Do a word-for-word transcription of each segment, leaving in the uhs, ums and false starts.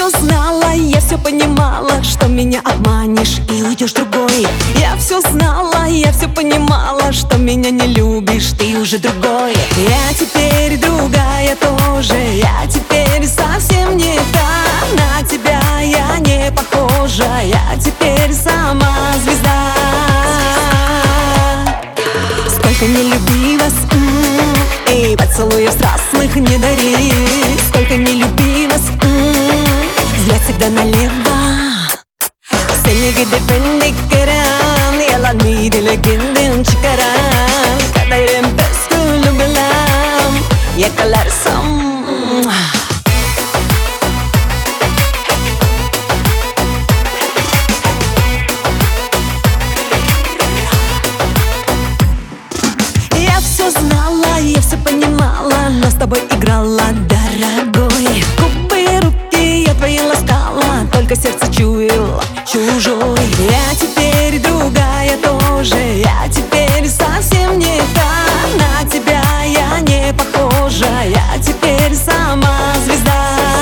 все знала, я все понимала, что меня обманешь и уйдешь другой. Я все знала, я все понимала, что меня не любишь, ты уже другой. Я теперь другая тоже, я теперь совсем не та. На тебя я не похожа, я теперь сама звезда. Сколько не люби вас, м-м, и поцелуев страстных не дари. Сколько не люби вас, м-м, взгляд всегда налеvo. Seni gidip indikkeran, yalan mıydı kendin çıkaran. Kaderim püskülü bilen, yakalarsam. Я все знала, я все понимала, но с тобой играла, дорогой. Губы, руки я твои ласкала, только сердце чуяло чужой. Я теперь другая тоже, я теперь совсем не та. На тебя я не похожа, я теперь сама звезда.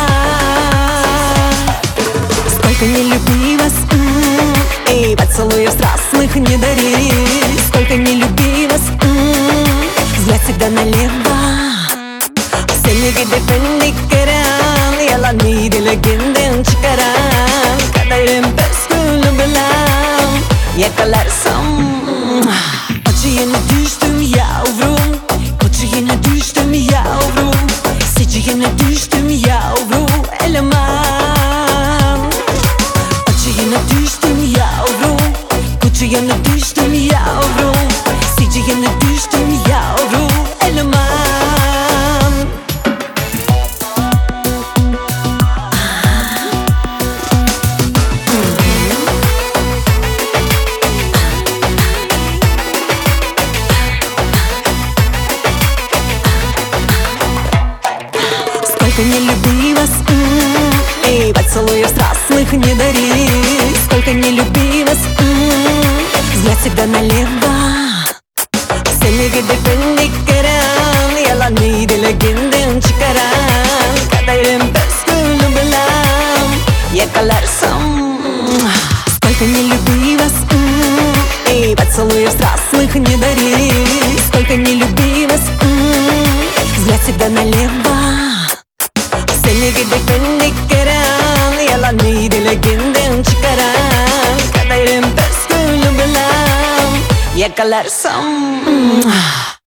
Сколько не люби вас, м-м, и поцелуев страстных не дари. Сколько не люби вас, м-м, взгляд всегда налево. Seni gidip indikkeran, yalan mıydı kendin çıkaran. Kaderim püskülü bilen, yakalarsam. Acıyana düştüm yavrum, acıyana düştüm yavrum, siciyana düştüm yavrum, eleman. Acıyana düştüm yavrum, acıyana düştüm yavrum, siciyana düştüm yavrum, eleman. Сколько не люби вас, м-м, и поцелуев страстных не дари. Сколько не люби вас, м-м, взгляд всегда налево. Seni gidip indikkeran, yalan mıydı kendin çıkaran. Kaderim püskülü bilen, yakalarsam. Сколько не люби вас, м-м, и поцелуев страстных не дари. Сколько не люби вас, м-м, взгляд всегда налево. Seni gidip indikkeran, yalan mıydı kendin çıkaran. Kaderim püskülü bilen, yakalarsam.